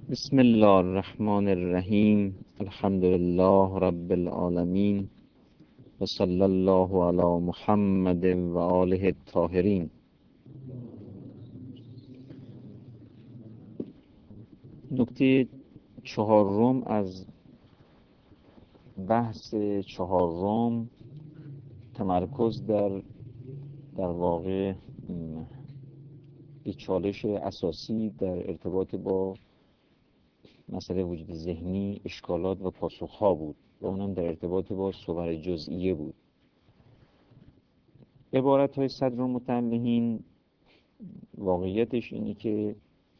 بسم الله الرحمن الرحیم. الحمد لله رب العالمین و صلی الله علی محمد و آله الطاهرین. نکته چهارم از بحث چهارم تمرکز در واقع یک چالش اساسی در ارتباط با مسئله وجود ذهنی، اشکالات و پاسخها بود و اونم در ارتباط با صور جزئیه بود. عبارت های صدر متعلهین واقعیتش اینه که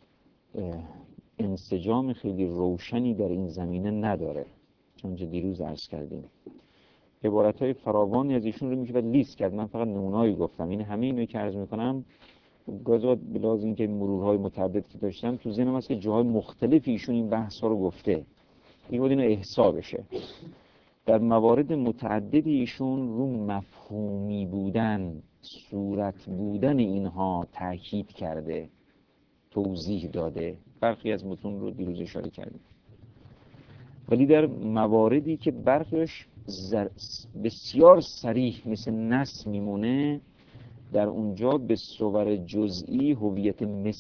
انسجام خیلی روشنی در این زمینه نداره، چون دیروز عرض کردیم عبارت های فراوانی از ایشون رو میشه لیست کرد. من فقط نمونه‌ای گفتم. این همه اینو که عرض میکنم گازات بلاز این که مرورهای متعدد که داشتم تو ذهنم هست که جاهای مختلفی ایشون این بحث ها رو گفته. این بود اینو احسا بشه. در موارد متعددی ایشون رو مفهومی بودن، صورت بودن اینها تاکید کرده، توضیح داده. برخی از متون رو دیروز اشاره کردیم. ولی در مواردی که برخیش بسیار صریح مثل نص میمونه، در اونجا به صور جزئی هویت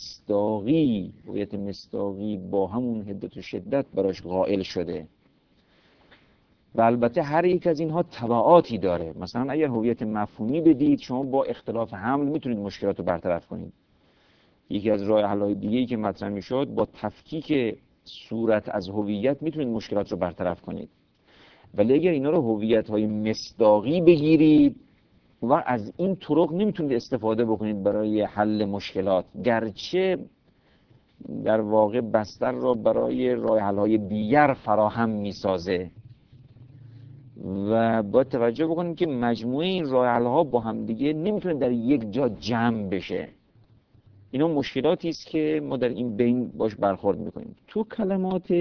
مصداقی با همون حدت و شدت براش قائل شده. و البته هر یک از اینها تبعاتی داره. مثلا اگر هویت مفهومی بدید، شما با اختلاف حمل میتونید مشکلات رو برطرف کنید. یکی از راه حل‌های دیگه‌ای که مطرح میشد، با تفکیک صورت از هویت میتونید مشکلات رو برطرف کنید. ولی اگر اینا رو هویت‌های مصداقی بگیرید و از این طرق نمیتونید استفاده بکنید برای حل مشکلات، گرچه در واقع بستر را برای راه حل‌های دیگر فراهم میسازه. و باید توجه بکنید که مجموعه این راه حل‌ها با هم دیگه نمیتونه در یک جا جمع بشه. اینا مشکلاتی است که ما در این بین باش برخورد میکنیم. تو کلمات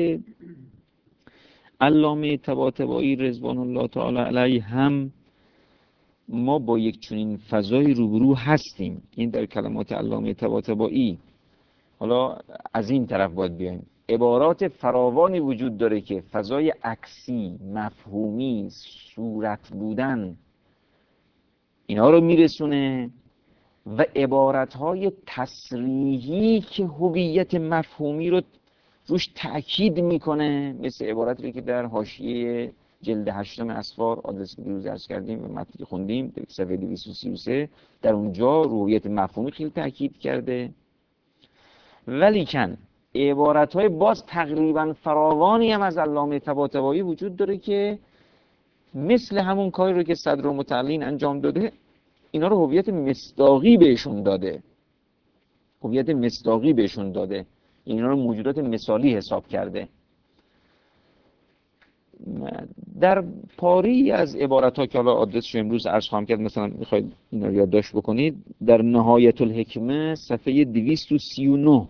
علامه طباطبایی رضوان الله تعالی علیه هم ما با یک چنین فضای روبرو هستیم. این در کلمات علامه طباطبایی. حالا از این طرف باید بیایم. عبارات فراوانی وجود داره که فضای عکسی، مفهومی، صورت بودن اینا رو میرسونه، و عبارتهای تصریحی که هویت مفهومی رو روش تأکید میکنه، مثل عبارتی که در حاشیه جلد 8 اسفار آدرس دیروز عرض کردیم و متنی که خوندیم صفحه 233، در اونجا هویت مفهومی خیلی تأکید کرده. ولیکن عبارتهای باز تقریبا فراوانی هم از علامه طباطبایی وجود داره که مثل همون کاری رو که صدر متعلین انجام داده، اینا رو هویت مصداقی بهشون داده. اینا رو موجودات مثالی حساب کرده. در پاری از عبارت‌ها که حالا آدرسش امروز عرض خواهم کرد، مثلا میخواید اینا رو یادداشت بکنید، در نهایت الحکمه صفحه 239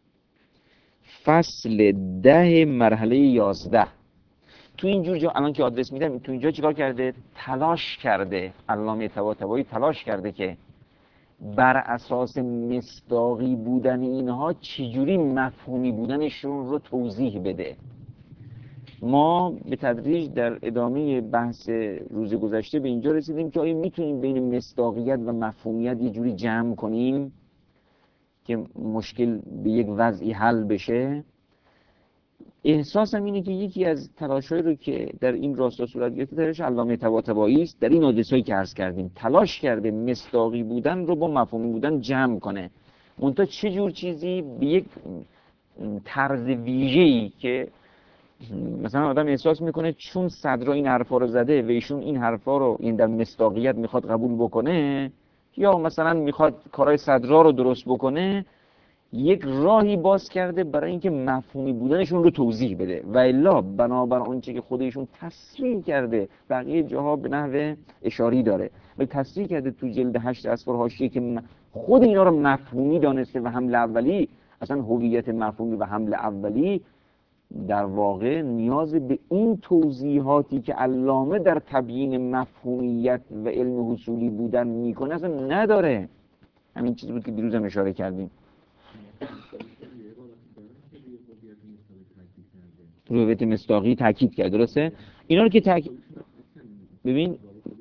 فصل 10 مرحله 11، تو اینجور جا الان که آدرس میدم، تو اینجا چیکار کرده؟ تلاش کرده علامه طباطبایی، تلاش کرده که بر اساس مصداقی بودن اینها چجوری مفهومی بودنشون رو توضیح بده. ما به تدریج در ادامه بحث روز گذشته به اینجا رسیدیم که آیا میتونیم بین مصداقیت و مفهومیت یه جوری جمع کنیم که مشکل به یک وضعی حل بشه. احساسم اینه که یکی از تلاش‌هایی رو که در این راستا صورت گرفته درش علامه طباطبایی است، در این حادثه‌ای که عرض کردیم تلاش کرده مصداقی بودن رو با مفهومی بودن جمع کنه. منتها چه جور چیزی؟ به یک طرز ویژه‌ای که مثلا آدم احساس میکنه چون صدر این حرفا رو زده و ایشون این حرفا رو این در مصداقیت میخواد قبول بکنه، یا مثلا میخواد کارهای صدرا رو درست بکنه، یک راهی باز کرده برای اینکه مفهومی بودنشون رو توضیح بده. و الا بنابر آنچه که خودشون تصریح کرده، بقیه جاها به نحو اشاری داره، ولی تصریح کرده تو جلد 8 اسفار حاشیه که خود اینا رو مفهومی دانسته و حمل اولی، اصلا هویت مفهومی و حمل اولی در واقع نیاز به این توضیحاتی که علامه در تبیین مفهومیت و علم حصولی بودن میکنه اصلا نداره. همین چیزی بود که دیروز هم اشاره کردیم. هویت مصداقی تاکید کرد، درسته؟ اینا رو که ببین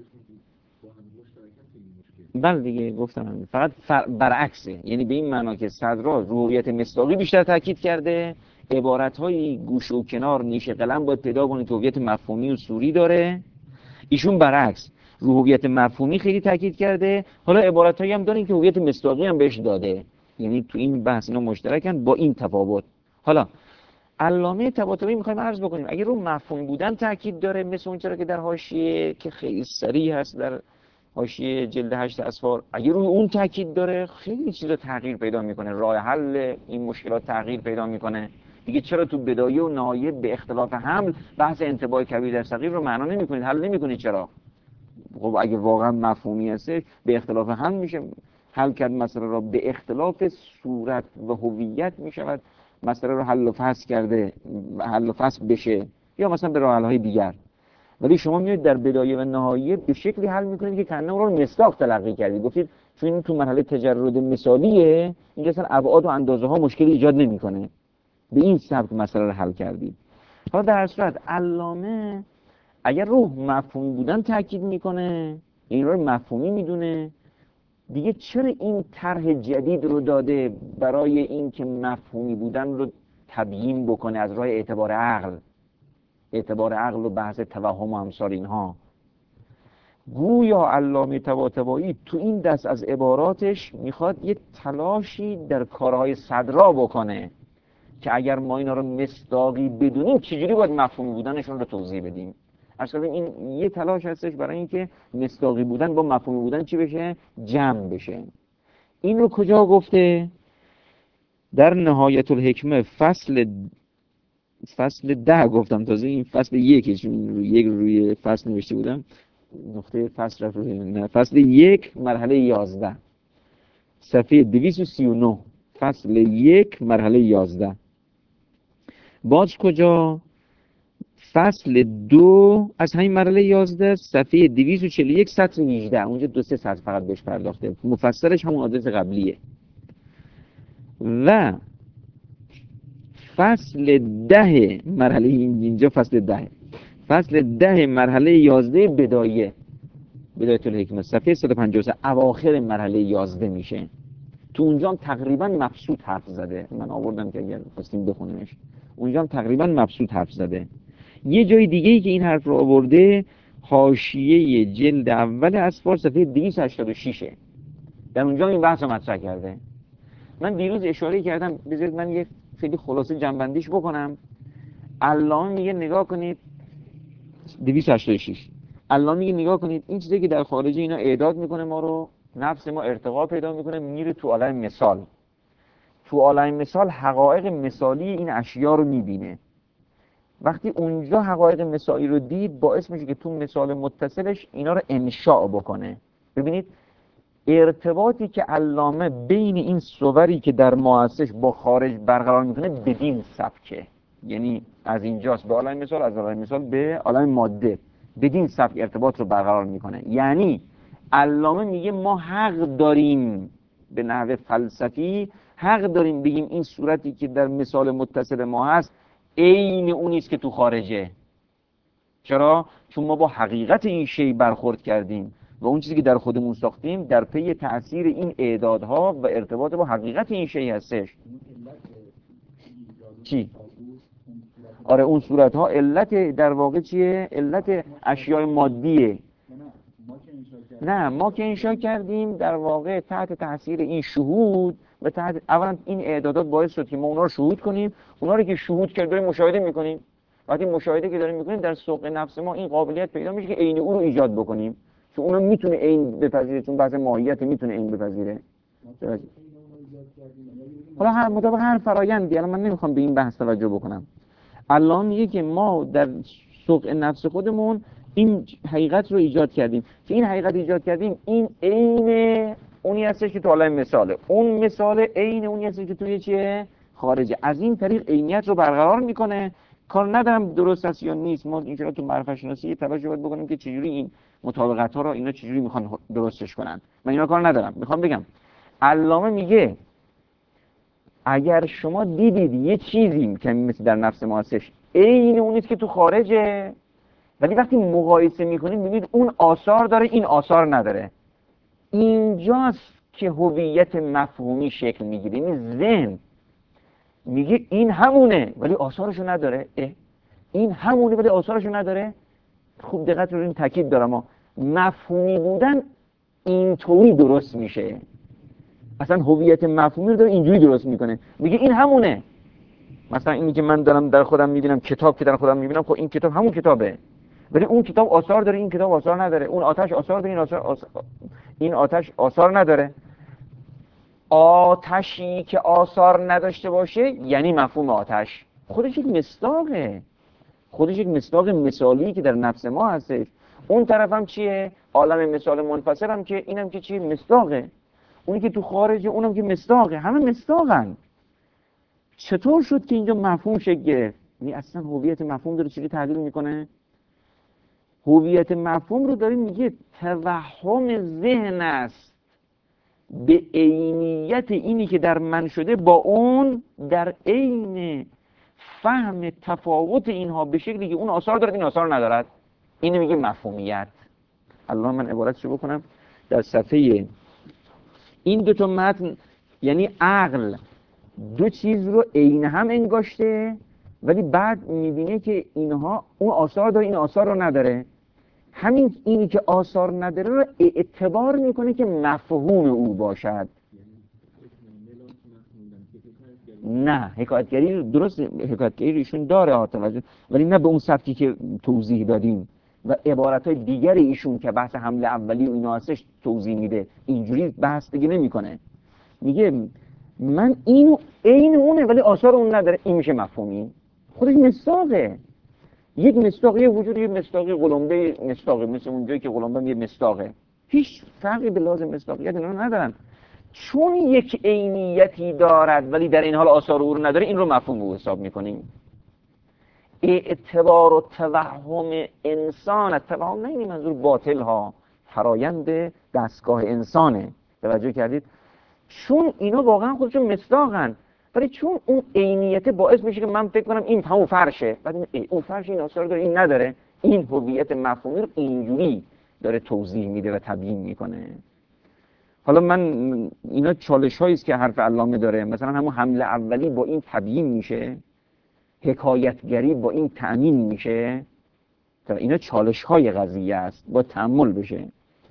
بله دیگه گفتم فقط برعکسه، یعنی به این معنا که صدرا هویت مصداقی بیشتر تاکید کرده، عبارت‌های گوش و کنار نیش قلم باید پیدا کنید هویت مفهومی و صوری داره. ایشون برعکس هویت مفهومی خیلی تاکید کرده، حالا عبارت‌هایی هم دارین که هویت مصداقی هم بهش داده، یعنی تو این بحث اینا مشترکن با این تفاوت. حالا علامه طباطبایی می‌خوایم عرض بکنیم اگه رو مفهومی بودن تاکید داره، مثل اون چرا که در حاشیه که خیلی سریع هست در حاشیه جلد 8 اصفار، اگه روی اون تاکید داره خیلی چیزا تغییر پیدا میکنه، راه حل این مشکلات تغییر پیدا میکنه دیگه. چرا تو بدایه و نهایه به اختلاف حمل بحث انتباه کبیر در صغیر رو معنا نمیکنید، حل نمیکنید؟ چرا؟ خب اگه واقعا مفهومی هستش به اختلاف حمل میشه حل کرد مسئله را، به اختلاف صورت و هویت میشود مسئله رو حل و فصل کرده، حل و فصل بشه، یا مثلا به راه حل‌های دیگر. ولی شما میاد در بدایه و نهایه به شکلی حل میکنید که کنه اون رو مصداق تلقی کردید، گفتید چون این تو مرحله تجرد مثالیه اینجا اصلا ابعاد و اندازه ها مشکلی ایجاد نمیکنه، به این سبک مسئله رو حل کردید. حالا در هر صورت علامه اگر روح مفهومی بودن تاکید میکنه، این رو مفهومی میدونه دیگه، چرا این طرح جدید رو داده برای این که مفهومی بودن رو تبیین بکنه از راه اعتبار عقل و بحث توهم و امثال اینها؟ گویا علامه طباطبایی تو این دست از عباراتش میخواد یه تلاشی در کارهای صدرا بکنه که اگر ما اینا رو مصداقی بدونیم چجوری باید مفهومی بودنشون رو توضیح بدیم. اصلا این یه تلاش هستش برای اینکه مصداقی بودن با مفهومی بودن چی بشه؟ جمع بشه. این رو کجا گفته؟ در نهایت الحکمه فصل 10 گفتم، تازه این فصل 1 چون روی فصل نوشته بودم، نقطه فصل رفت روی نه، فصل 1 مرحله 11 صفحه 239، فصل 1 مرحله 11. باز کجا؟ فصل 2 از همین مرحله 11 صفحه 241 سطر 18، اونجا 2-3 سطر فقط بهش پرداخته، مفسرش همون آدرس قبلیه. و فصل 10 مرحله اینجا فصل 10 مرحله 11 بدایه الحکمه صفحه 153 اواخر مرحله 11 میشه. تو اونجا هم تقریبا مبسوط حرف زده، من آوردم که اگر خواستیم بخونیمش، اونجا هم تقریبا مبسوط حرف زده. یه جای دیگه ای که این حرف رو آورده حاشیه جلد اول اصفار صفحه 286، در اونجا این بحث رو مطرح کرده. من دیروز اشاره کردم، بذارید من یه خیلی خلاصه جنبندیش بکنم. علامه میگه نگاه کنید 286، علامه میگه نگاه کنید این چیزی که در خارج اینا اعداد میکنه ما رو، نفس ما ارتقا پیدا میکنه، میره تو عالم مثال. تو عالم مثال حقایق مثالی این اشیا رو میبینه. وقتی اونجا حقایق مثالی رو دید باعث میشه که تو مثال متصلش اینا رو انشاء بکنه. ببینید ارتباطی که علامه بین این صوری که در ما هستش با خارج برقرار میکنه بدین سبکه، یعنی از اینجاست به عالم مثال، از عالم مثال به عالم ماده، بدین سبک ارتباط رو برقرار میکنه. یعنی علامه میگه ما حق داریم به نحو فلسفی، حق داریم بگیم این صورتی که در مثال متصل ما هست عین اونیست که تو خارجه. چرا؟ چون ما با حقیقت این شی برخورد کردیم و اون چیزی که در خودمون ساختیم در پی تأثیر این اعدادها و ارتباط با حقیقت این شی هستش. چی؟ آره اون صورت ها علت در واقع چیه؟ علت اشیاء مادیه. نه ما که انشا کردیم در واقع تحت تاثیر این شهود و تحت اولا این اعدادات باعث شد که ما اونا رو شهود کنیم. اونا رو که شهود کرد داریم مشاهده میکنیم. وقتی مشاهده که داریم میکنیم در سوق نفس ما این قابلیت پیدا میشه که عین او رو ایجاد بکنیم، چون اونا میتونه عین بپذیره، چون بحث ماهیت میتونه عین بپذیره. حالا هر مطابق هر فرایندی، الان من نمیخوام به این بحث توجه بکنم. علامه میگه که ما در سوق نفس خودمون این حقیقت رو ایجاد کردیم که این حقیقت ایجاد کردیم این عین اونی هستش که تو عالم مثاله، اون مثال عین اونی هستش که توی چیه؟ خارجه. از این طریق عینیت رو برقرار میکنه. کار ندارم درست است یا نیست، ما اینجا تو معرفت شناسی تلاش باید بکنیم که چجوری این مطابقت ها رو اینا چجوری میخوان درستش کنن، من اینا کار ندارم. میخوام بگم علامه میگه اگر شما دیدید یه چیزی که مثل در نفس ما هستش عین اون نیست که تو خارجه، ولی وقتی مقایسه میکنید میبینید اون آثار داره این آثار نداره، اینجاست که هویت مفهومی شکل میگیره. این ذهن میگه این همونه ولی آثارشو نداره، این همونه ولی آثارشو نداره. خوب دقت رو این تاکید دارم، ما مفهومی بودن اینطوری درست میشه، اصلا هویت مفهومی رو داره اینجوری درست میکنه، میگه این همونه. مثلا اینی که من دارم در خودم میبینم، کتاب که در خودم میبینم، خب این کتاب همون کتابه، ولی اون کتاب آثار داره این کتاب آثار نداره، اون آتش آثار داره این آتش آثار نداره. آتشی که آثار نداشته باشه یعنی مفهوم آتش خودش یک مصداقه، خودش یک مصداق مثالی که در نفس ما هستش. اون طرف هم چیه؟ عالم مثال منفصل هم که اینم که چیه؟ مصداقه. اونی که تو خارجه اونم که مصداقه، همه مصداقن. چطور شد که اینجا مفهوم شکل گرفت؟ یعنی اصلا هویت مفهوم داره چجوری تحلیل میکنه؟ هویت مفهوم رو داره میگه توهم ذهن است به عینیت اینی که در من شده با اون در عین فهم تفاوت اینها به شکلی که اون آثار دارد این آثار ندارد. اینو میگه مفهومیت. الله من عبارتشو بکنم در صفحه این دو تا متن، یعنی عقل دو چیز رو عین هم انگاشته ولی بعد میبینه که اینها اون آثار داره این آثار رو نداره. همین اینی که آثار نداره رو اعتبار میکنه که مفهوم او باشد. نه حکایتگری درست، حکایتگری ایشون داره توجه، ولی نه به اون سبکی که توضیح دادیم و عبارتهای دیگر ایشون که بحث حمله اولی و اینا هستش توضیح میده. اینجوری بحث دیگه نمیکنه، میگه من اینو عین اونه ولی آثار اون نداره، این میشه مفهومی. خودش مصداقه، یک مصداقی وجود، یک مصداقی قلمبه مصداقه، مثل اونجایی که قلمبه یه مصداقه، هیچ فرقی به لازم مصداقیت اینا ندارن. چون یک عینیتی دارد ولی در این حال آثار او رو نداره، این رو مفهوم او حساب میکنیم. اعتبار و توهم انسان، توهم نه منظور باطل ها، فرایند دستگاه انسانه، توجه کردید؟ چون اینا واقعا خودشون مصداقن، ولی چون اون عینیت باعث میشه که من فکر کنم این همون فرشه، بعد اون فرش این آثار داره این نداره، این هویت مفهومی رو اینجوری داره توضیح میده و تبیین میکنه. حالا من اینا چالش هایی است که حرف علامه داره، مثلا همون حمله اولی با این تبیین میشه، حکایتگری با این تأمین میشه، اینا چالش های قضیه است، با تأمل بشه.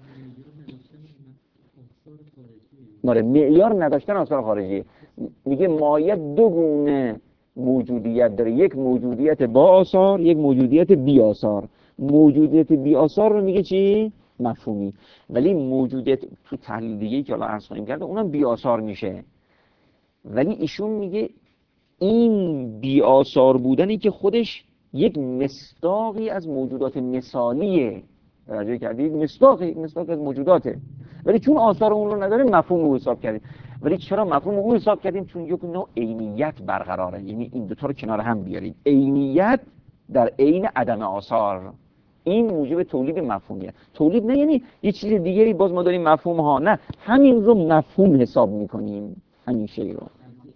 معیار نداشتن آثار خارجی. میگه مایه دو گونه موجودیت داره، یک موجودیت با آثار، یک موجودیت بی آثار. موجودیت بی آثار رو میگه چی؟ مفهومی. ولی موجودیت تو تحلیل دیگه‌ای که الان عرض خواهیم کرد اونم بی آثار میشه. ولی ایشون میگه این بی آثار بودنی که خودش یک مصداقی از موجودات مثالیه، توجه کردید؟ مصداق از موجوداته، ولی چون آثار اون رو نداره مفهوم او حساب کردیم. ولی چرا مفهوم او حساب کردیم؟ چون یک نوع عینیت برقراره. یعنی این دو تا رو کنار هم بیارید، عینیت در عین عدم آثار، این موجب تولید مفهومیه. تولید نه یعنی یه چیز دیگری باز ما داریم مفهوم ها، نه همین رو مفهوم حساب میکنیم، همین شی رو.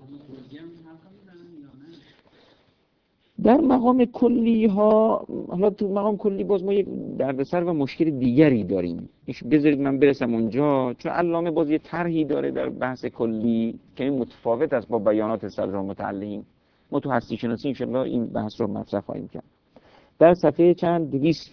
در مقام کلی ها، حالا تو مقام کلی باز ما یک دردسر و مشکل دیگری داریم، بذارید من برسم اونجا، چون علامه باز یه طرحی داره در بحث کلی که این متفاوت است با بیانات صدر متعلقین. ما تو هستی شناسی انشاءالله این بحث رو مطرح خواهیم کرد. در صفحه چند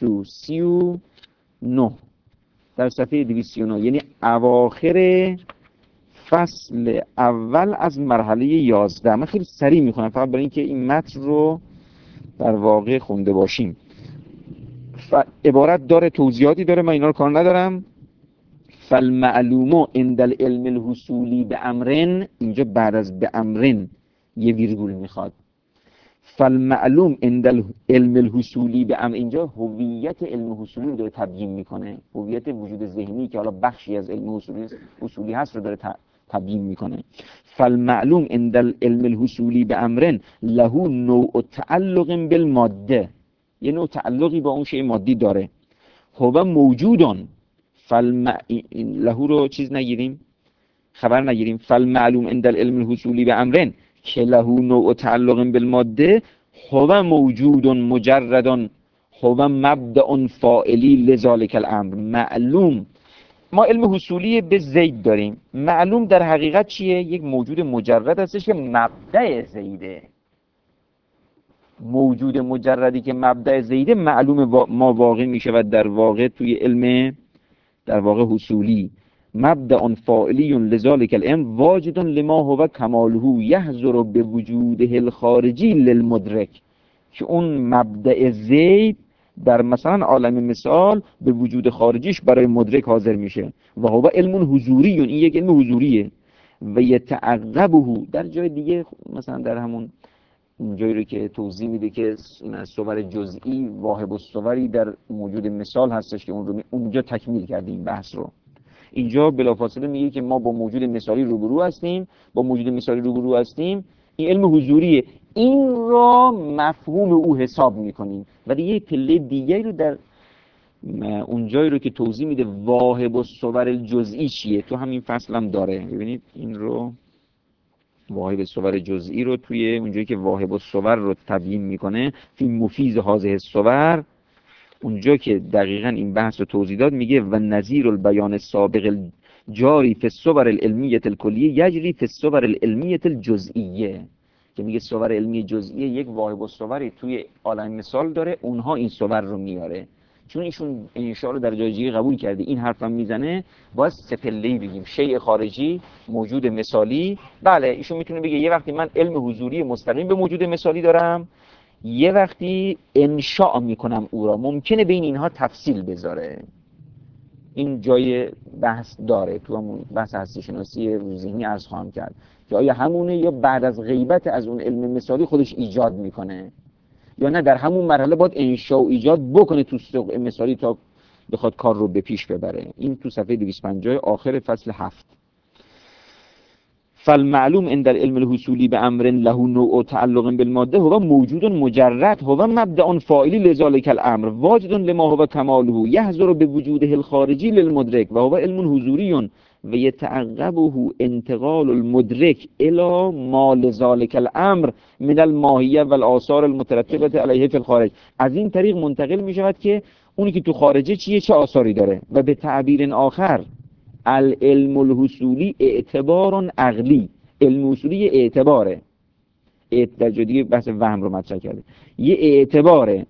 239، در صفحه 239 یعنی اواخر فصل اول از مرحله 11. من خیلی سریع میخونم فقط برای اینکه این متن رو در واقع خونده باشیم. عبارت داره، توضیحاتی داره، من اینا رو کار ندارم. فالمعلوم عند العلم الحصولی به امرن، اینجا بعد از به امرن یه ویرگول میخواد. فالمعلوم عند العلم الحصولی به امر، اینجا هویت علم حصولی داره تبیین میکنه، هویت وجود ذهنی که حالا بخشی از علم حصولی هست رو داره تبیین میکنه. فالمعلوم عند العلم الحصولی به امرن له نوع تعلق بالماده، یه نوع تعلقی با اون شیء مادی داره. هو موجودان له رو چیز نگیریم، خبر نگیریم. فالمعلوم عند العلم الحصولی به امرن که له نوع تعلق بالماده هو موجود مجرد هو مبدأ فاعلی لذلك الامر. معلوم، ما علم حصولی به زید داریم، معلوم در حقیقت چیه؟ یک موجود مجرد هستش که مبدأ زیده. موجود مجردی که مبدأ زیده معلوم ما واقع میشه و در واقع توی علم در واقع حصولی مبدأ فاعلی لذلك الامر واجد لما هو کماله یحضر بوجوده الخارجی للمدرک، که اون مبدأ زید در مثلا عالم مثال به وجود خارجیش برای مدرک حاضر میشه. و هو علم حضوری، این یک علم حضوریه. و یتعقبه، در جای دیگه مثلا در همون جایی رو که توضیح میده که صور جزئی واهب الصوری در موجود مثال هستش که اون رو اونجا تکمیل کردیم بحث رو. اینجا بلافاصله میگه که ما با موجود مثالی روبرو هستیم، با موجود مثالی روبرو هستیم، این علم حضوریه، این را مفهوم او حساب میکنیم. و دیگه پله دیگری رو در اونجایی رو که توضیح میده واهب الصور الجزئی چیه تو همین فصل هم داره. ببینید این رو واهب الصور جزئی رو توی اونجایی که واهب الصور رو تبیین میکنه فی مفیز هذه الصور، اونجا که دقیقاً این بحث رو توضیح داد میگه و نظیر البیان السابق جاری فی الصور العلمیه الکلیه یجری فی الصور العلمیه الجزئیه، که میگه صور علمی جزئیه یک واهب الصوری توی عالم مثال داره، اونها این صور رو میاره. چون ایشون انشاء رو در جای قبول کرده این حرفم میزنه، باید سه پله‌ای بگیم: شیء خارجی، موجود مثالی. بله ایشون میتونه بگه یه وقتی من علم حضوری مستقیم به موجود مثالی دارم، یه وقتی انشاء میکنم او را، ممکنه بین اینها تفصیل بذاره. این جای بحث داره تو همون بحث هستی شناسی ذهنی عرض خواهم کرد که آیا همونه یا بعد از غیبت از اون علم مثالی خودش ایجاد میکنه، یا نه در همون مرحله باید انشاء و ایجاد بکنه تو سوق مثالی تا بخواد کار رو به پیش ببره. این تو صفحه 250 آخر فصل 7. فالمعلوم عند العلم الحصولی بامر له نوع تعلق بالماده هو موجود مجرد هو مبدأ فاعلی لذلك الامر واجد لما هو كماله يحضر بوجوده الخارجي للمدرك وهو علم حضوري ويتعقبه انتقال المدرك الى ما لذلك الامر من الماهیه والآثار المترتبه علیه فی الخارج. از این طریق منتقل می شود که اونی که تو خارجه چیه، چه آثاری داره. و به تعبیر آخر العلم الحصولی اعتبار عقلی، علم حصولی اعتباره، در جای دیگه بحث وهم رو مطرح کرده، یه اعتباره.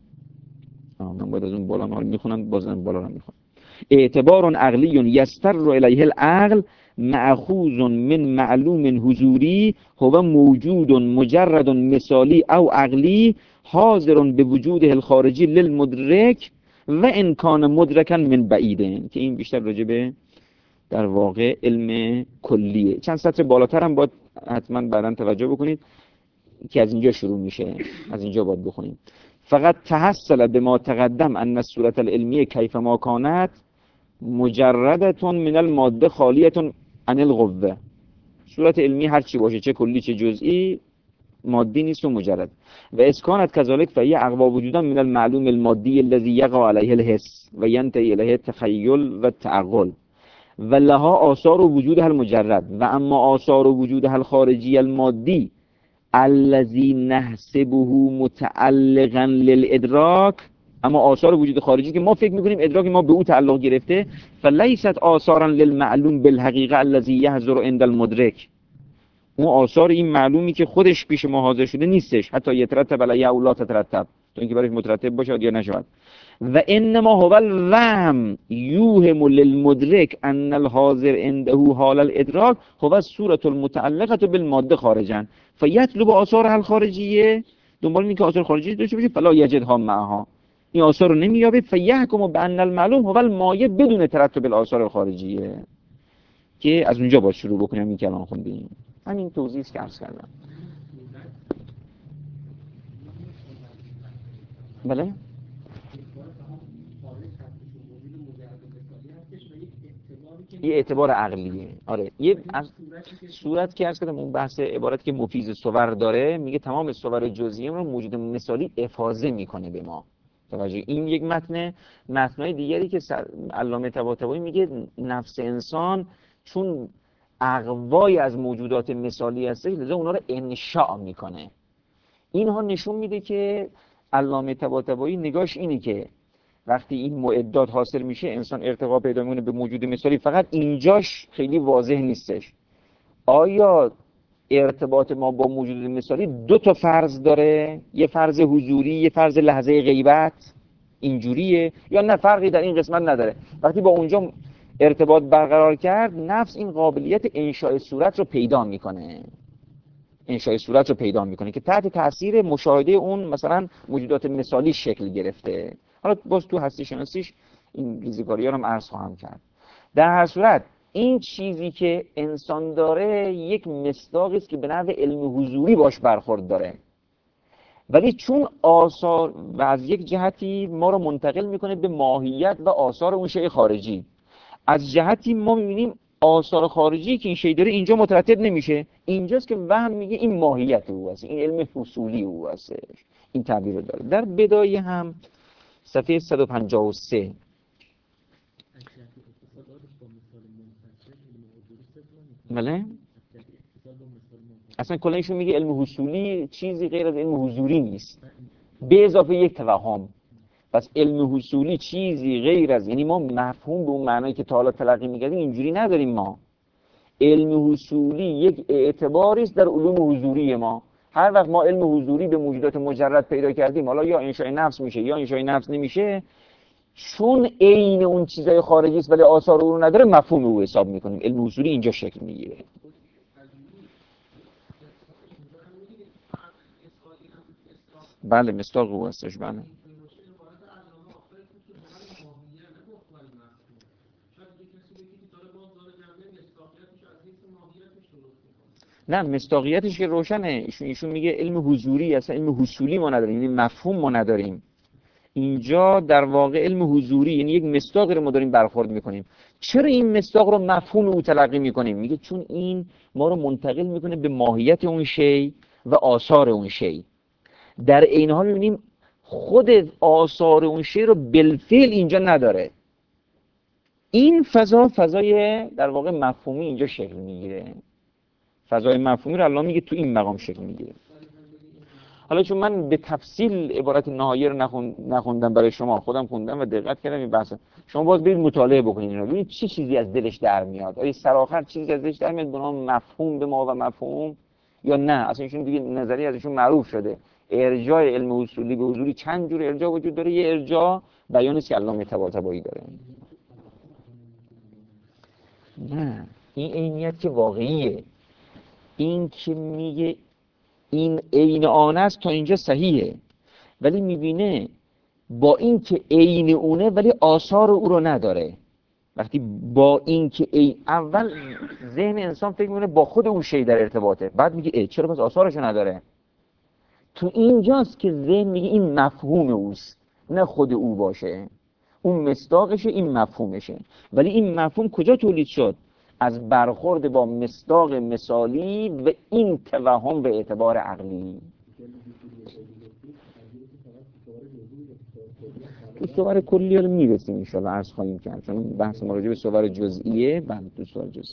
من باید از اون بالا حال میخونم، بازم بالا رو میخونم. اعتبار عقلی یستر الیه العقل مأخوذ من معلوم حضوری هو موجود مجرد مثالی او عقلی حاضر به وجوده الخارجی للمدرک و ان کان مدرکا من بعیده، که این بیشتر راجع به در واقع علم کلیه. چند سطر بالاتر هم باید حتما بعداً توجه بکنید که از اینجا شروع میشه، از اینجا باید بخونیم. فقط تحصل به ما تقدم ان الصورت العلمیه کیف ما کانت مجردتون من الماده خالیتون عن القوه. صورت علمی هر چی باشه، چه کلی چه جزئی، مادی نیست و مجرد. و اسکانت کذالک فهی اقوا وجودا من المعلوم المادی الذي یقع علیه الحس و ینتهی الیه التخیل و تعقل و لها آثار و وجود المجرد. و اما آثار و وجود الخارجی المادی الذي نحسبه متعلقا للادراک، اما آثار وجود خارجی که ما فکر میکنیم ادراک ما به او تعلق گرفته، فلیست آثارا للمعلوم بالحقیقه الذي یحضر عند المدرک، اون آثار این معلومی که خودش پیش ما حاضر شده نیستش، حتی یترتب علیه او لا تترتب، تو اینکه برایش مترتب باشه یا نشود. و انما هو الوهم یوهم للمدرک ان الحاضر عنده حال الادراک هو الصورة المتعلقه بالماده خارجا فیطلب آثارها الخارجیه، دنبال اینکه آثار خارجی داشته باشه، فلا یجدها معها، این آثار رو نمییابه، فیحکم بان المعلوم هو المایه بدون ترتب الاثار الخارجیه، که از اونجا باید شروع بکنیم این کلام خوندیم. همین توضیحی است که عرض کردم. بله یه اعتبار عقلیه. آره یه صورت که عرض کردم اون بحث عبارتی که مفیز صور داره، میگه تمام صور جزئیه رو موجود مثالی افاضه میکنه به ما. توجه، این یک متنای دیگری که علامه طباطبایی میگه نفس انسان چون اقوای از موجودات مثالی هستش، لذا اونا رو انشاء میکنه. اینها نشون میده که علامه طباطبایی نگاش اینه که وقتی این معدات حاصل میشه انسان ارتقا پیدا میکنه به موجود مثالی. فقط اینجاش خیلی واضح نیستش آیا ارتباط ما با موجود مثالی دو تا فرض داره، یه فرض حضوری یه فرض لحظه غیبت اینجوریه، یا نه فرقی در این قسمت نداره. وقتی با اونجا ارتباط برقرار کرد، نفس این قابلیت انشاء صورت رو پیدا میکنه، انشاء صورت رو پیدا میکنه که تحت تاثیر مشاهده اون مثلا موجودات مثالی شکل گرفته. حالا باز تو هستی شناسیش این ریزگاری‌ها رو هم عرض خواهم کرد. در هر صورت این چیزی که انسان داره یک مصداقی است که به نحو علم حضوری باش برخورد داره، ولی چون آثار و از یک جهتی ما رو منتقل میکنه به ماهیت و آثار اون شیء خارجی، از جهتی ما میبینیم آثار خارجی که این شی داره اینجا مترتب نمیشه. اینجاست که وهم میگه این ماهیت او است، این علم فصولی او است. این تعبیر رو داره. در بدایه هم صفحه 153 بله اصلا کلا ایشون میگه علم حصولی چیزی غیر از علم حضوری نیست به اضافه یک توهم. پس علم حصولی چیزی غیر از، یعنی ما مفهوم به اون معنایی که تا حالا تلقی می‌کردیم اینجوری نداریم. ما علم حصولی یک اعتباری است در علوم حضوری ما. هر وقت ما علم حضوری به موجودات مجرد پیدا کردیم، حالا یا انشاء نفس میشه یا انشاء نفس نمیشه، چون عین اون چیزای خارجی است ولی آثار او رو نداره، مفهوم او حساب میکنیم. علم حصولی اینجا شکل میگیره. بله مصداق او هستش. بله نه مصداقیتش که روشنه. ایشون میگه علم حضوری، اصلا علم حصولی ما نداریم، یعنی مفهوم ما نداریم. اینجا در واقع علم حضوری یعنی یک مصداقی رو ما داریم برخورد میکنیم. چرا این مصداق رو مفهوم او تلقی میکنیم؟ میگه چون این ما رو منتقل میکنه به ماهیت اون شی و آثار اون شی. در این حال میبینیم خود آثار اون شی رو بالفعل اینجا نداره. این فضای در واقع مفهومی اینجا شکل میگیره. فضای مفهومی رو الان میگه تو این مقام شکل میگیره. حالا چون من به تفصیل عبارت نهایی رو نخوندم برای شما، خودم خوندم و دقت کردم این بحث، شما باید برید مطالعه بکنید اینو، ببینید چه چیزی از دلش در میاد. آیا سرآخر چیزی از دلش در میاد به نام مفهوم به ما و مفهوم، یا نه اصلا ایشون دیگه نظریه ازشون معروف شده. ارجاع علم اصولی به حضوری چند جور ارجاع وجود داره. یه ارجاع بیانی است که علامه طباطبایی داره. نه این عینیت که واقعیه. این که میگه این عین آن است تا اینجا صحیحه، ولی میبینه با این که عین اونه ولی آثار او رو نداره. وقتی با این که اول ذهن انسان فکر میکنه با خود اون شی در ارتباطه، بعد میگه چرا پس آثارش رو نداره؟ تو اینجاست که ذهن میگه این مفهوم اوست، نه خود او باشه. اون مصداقشه، این مفهومشه. ولی این مفهوم کجا تولید شد؟ از برخورد با مصداق مثالی و این توهم به اعتبار عقلی. تو صور کلی رو میرسیم انشاءالله، عرض خواهیم کرد، چون بحث ما راجع به صور جزئیه. بعد تو صور جزئی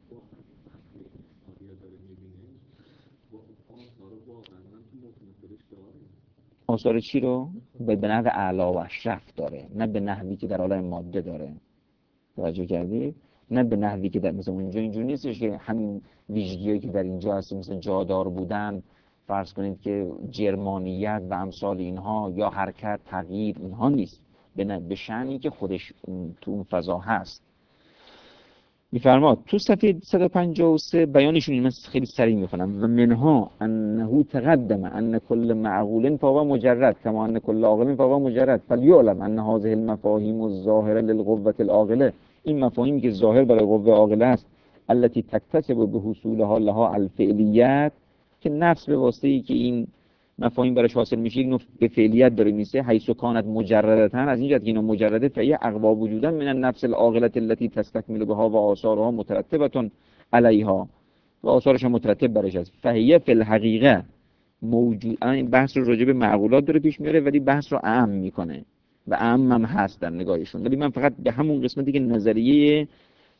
آثار چی رو؟ به نحو اعلی و اشرف داره، نه به نحوی که در عالم ماده داره. توجه کردی؟ نه به نحوی که در مثلا اونجا اینجوری نیستش که همین ویژگی‌هایی که در اینجا هست مثلا جادار بودن، فرض کنید که جرمانیت و امثال اینها، یا حرکت تغییر، اینها نیست. به شأنی که خودش تو اون فضا هست. میفرماد تو صفحه 153 بیانشون، من خیلی سریع میخونم: و منها انه تقدم ان كل معقول فهو مجرد كما ان كل عاقل فهو مجرد فليعلم ان هذه المفاهیم الظاهره للقوه العاقله، این مفاهیمی که ظاهر برای قوه عاقله است، التي تکتسب به حصولها لها الفعلیت، که نفس به واسطه‌ای که این مفاهیم براش حاصل میشه یک نوع به فعلیت داره میسه، حیث کانت مجردتاً، از این جهت که اینا مجرده، فهی اقوا وجودا من النفس العاقله التي تستكمل بها و آثارها مترتبه علیها، و آثارش مترتب برش است. فهی فی الحقیقه موجود. این بحث رو راجع به معقولات داره پیش میاره ولی بحث رو اعم میکنه و اعم هم هست در نگاهشون، ولی من فقط به همون قسمتی که نظریه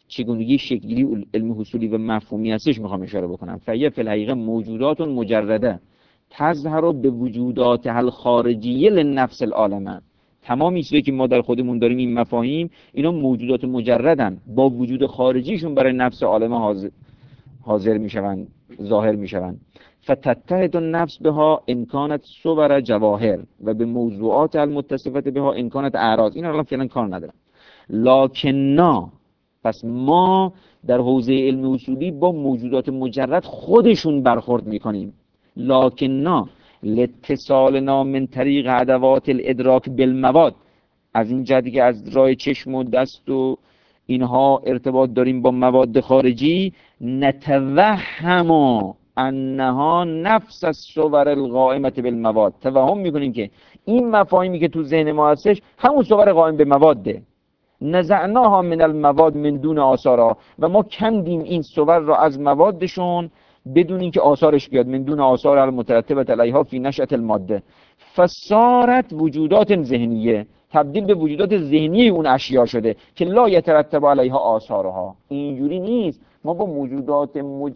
چگونگی شکلی علم حصولی و مفهومی هستش میخوام اشاره بکنم. فهیه فی الحقیقه موجودات مجرده تظهر به وجودات الخارجیه للنفس العالمه. تمامی چیزایی که ما در خودمون داریم، این مفاهیم، اینا موجودات مجردن، با وجود خارجیشون برای نفس عالمه حاضر میشوند، ظاهر میشوند. فتتحد النفس بها امکانت صور جواهر و به موضوعات المتصفت بها امکانت اعراض. این الان فعلا کار ندارم. لکننا، پس ما در حوزه علم اصولی با موجودات مجرد خودشون برخورد میکنیم. لکننا لاتصالنا من طریق ادوات الادراک بالمواد، از این جهتی که از راه چشم و دست و اینها ارتباط داریم با مواد خارجی، نتوهم انها نفس الصور القائمه بالمواد، توهم میکنیم که این مفاهیمی که تو ذهن ما هستش همون صور قائم به مواده. نزعناها من المواد من دون آثارها، و ما کندیم این صور را از موادشون بدون اینکه آثارش بیاد، من دون آثار المترتبه علیها فی نشأة الماده، فصارت وجودات ذهنیه، تبدیل به وجودات ذهنی اون اشیا شده که لا یترتب علیها آثارها. اینجوری نیست. ما با موجودات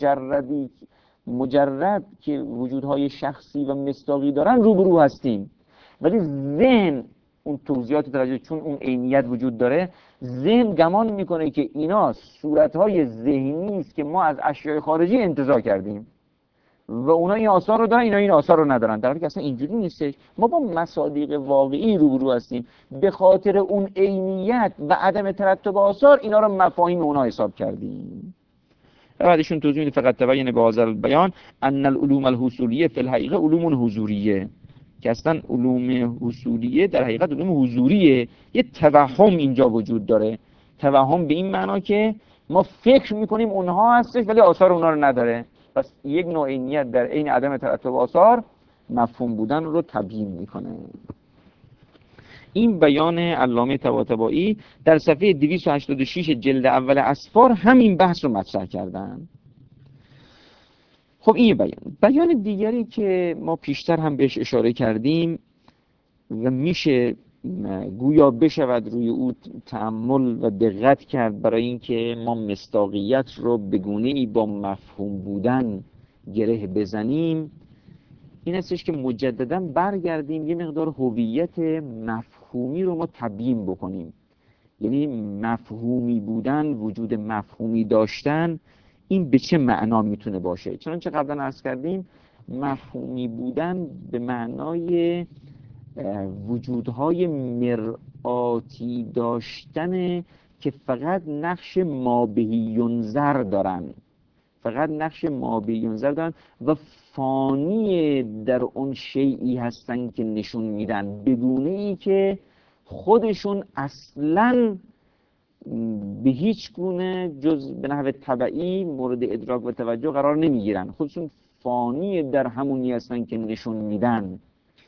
مجرد که وجودهای شخصی و مصداقی دارن روبرو هستیم، ولی ذهن اون توضیحات درجه، چون اون عینیت وجود داره، ذهن گمان میکنه که اینا صورتهای ذهنی است که ما از اشیاء خارجی انتزاع کردیم و اونا این آثار رو دارن، اینا این آثار رو ندارن، در حالی که اصلا اینجوری نیستش. ما با مصادیق واقعی روبرو هستیم، به خاطر اون عینیت و عدم ترتب آثار اینا رو مفاهیم اونا حساب کردیم. بعدشون توضیح میده فقط تبین به هذا البیان ان العلوم الحصولیه فی الحقیقه علوم حضوریه، که اصلا علوم حصولیه در حقیقت علوم حضوریه. یه توهم اینجا وجود داره، توهم به این معنا که ما فکر میکنیم اونها هستش ولی آثار اونها رو نداره. پس یک نوع عینیت در عین عدم ترتب آثار مفهوم بودن رو تبیین میکنه. این بیان علامه طباطبایی در صفحه 286 جلد اول اسفار همین بحث رو مطرح کردن. خب این بیان دیگری که ما پیشتر هم بهش اشاره کردیم و میشه گویا بشود روی او تأمل و دقت کرد برای اینکه ما مصداقیت رو به گونه‌ای با مفهوم بودن گره بزنیم، این هستش که مجددا برگردیم یه مقدار هویت مفهومی رو ما تبیین بکنیم. یعنی مفهومی بودن، وجود مفهومی داشتن، این به چه معنا میتونه باشه؟ چنانچه قبلا عرض کردیم، مفهومی بودن به معنای وجودهای مرآتی داشتن که فقط نقش ما بهی ینظر دارن، فقط نقش ما بهی ینظر دارن و فانی در اون شیئی هستن که نشون میدن، بدونه ای که خودشون اصلاً به هیچ گونه جز به نحو طبعی مورد ادراک و توجه قرار نمیگیرن، خودشون فانی در همونی هستن که نشون میدن.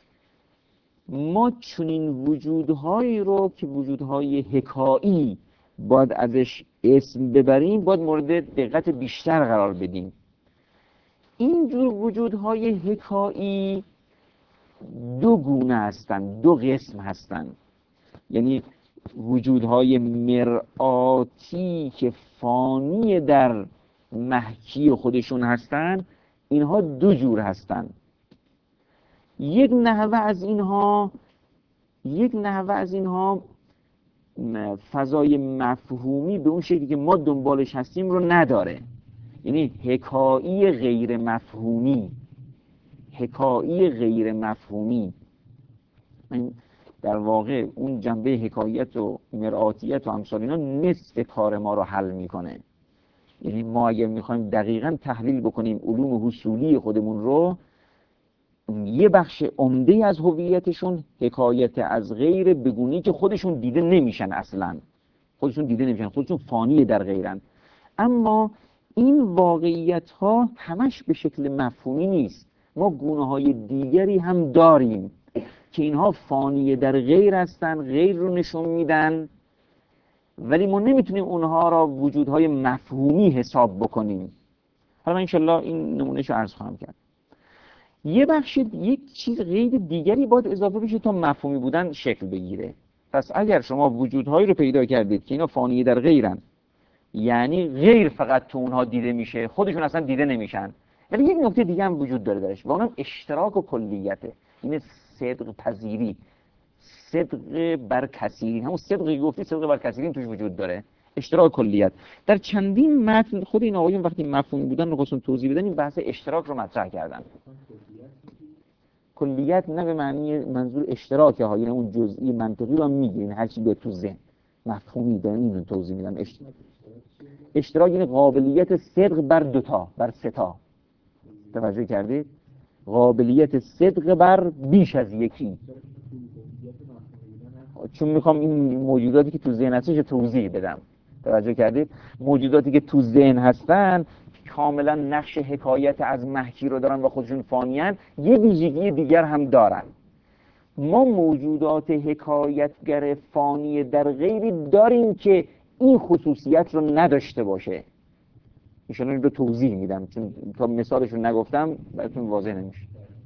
ما چنین وجودهایی رو که وجودهای حکایی باید ازش اسم ببریم، باید مورد دقت بیشتر قرار بدیم. اینجور وجودهای حکایی دو گونه هستن، دو قسم هستن. یعنی وجودهای مرآتی که فانی در محکی خودشون هستن، اینها دو جور هستن. یک نحوه از اینها فضای مفهومی به اون شکلی که ما دنبالش هستیم رو نداره. یعنی حکایی غیر مفهومی. در واقع اون جنبه حکایت و مرآتیت و امثال اینا نصف کار ما رو حل میکنه. یعنی ما اگر میخوایم دقیقاً تحلیل بکنیم علوم حصولی خودمون رو، یه بخش عمده از هویتشون حکایت از غیر بگونی که خودشون دیده نمیشن، اصلاً خودشون فانی در غیرن. اما این واقعیت ها همش به شکل مفهومی نیست. ما گونه های دیگری هم داریم که اینها فانی در غیر هستن، غیر رو نشون میدن، ولی ما نمیتونیم اونها را وجودهای مفهومی حساب بکنیم. حالا من انشالله این نمونهشو عرض خواهم کرد. یک چیز غیر دیگری باید اضافه بشه تا مفهومی بودن شکل بگیره. پس اگر شما وجودهایی رو پیدا کردید که اینا فانی در غیرن، یعنی غیر فقط تو اونها دیده میشه، خودشون اصلا دیده نمیشن. ولی یک نکته دیگه هم وجود داره درش و اونم اشتراک و کلیته. این صدق پذیری، صدق بر کثیرین، همون صدقی گفتی صدق بر کثیرین توش وجود داره، اشتراک کلیت. در چندین متن خود این آقایون وقتی مفهوم بودن رو خواستن توضیح بدن این بحث اشتراک رو مطرح کردن. کلیت نه به معنی منظور اشتراکه ها، یعنی اون جزئی منطقی رو میگیرین هر چی بیاد تو ذهن مفهومی دارن این رو توضیح میدم. اشتراک یعنی قابلیت صدق بر دوتا، بر ستا. توجه کردید؟ قابلیت صدق بر بیش از یکی. چون میخوام این موجوداتی که تو ذهن هستش توضیح بدم. توجه کردید؟ موجوداتی که تو ذهن هستن کاملا نقش حکایت از محکی رو دارن و خودشون فانیان، یه ویژگی دیگر هم دارن. ما موجودات حکایتگر فانی در غیری داریم که این خصوصیت رو نداشته باشه. ایشالا این رو توضیح میدم چون تا مثالش رو نگفتم براتون واضح نمیشه.